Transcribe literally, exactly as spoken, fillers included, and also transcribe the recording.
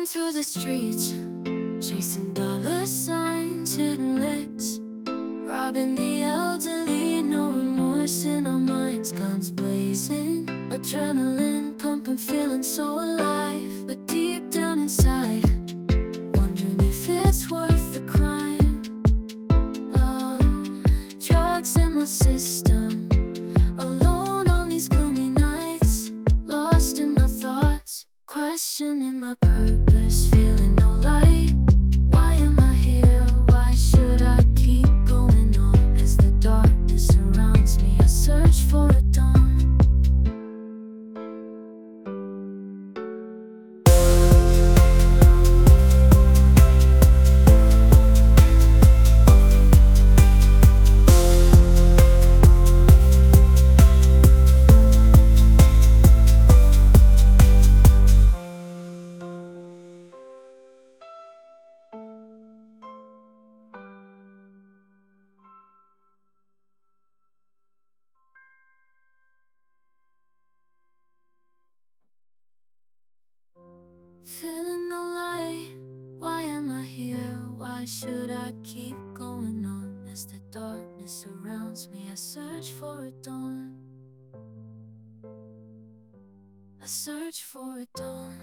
through the streets, chasing dollar signs, hitting licks, robbing the elderly, no remorse in our minds. Guns blazing, adrenaline pumping, feeling so alive. But deep down inside, wondering if it's worth the crime. Oh, drugs in my system, alone on these gloomy nights, lost in my thoughts, questioning my purpose, feeling no light. Why am I here? Why should I keep going on? As the darkness surrounds me, I search for a dawn. Feeling no light, why am I here? Why should I keep going on? As the darkness surrounds me, I search for a dawn. I search for a dawn.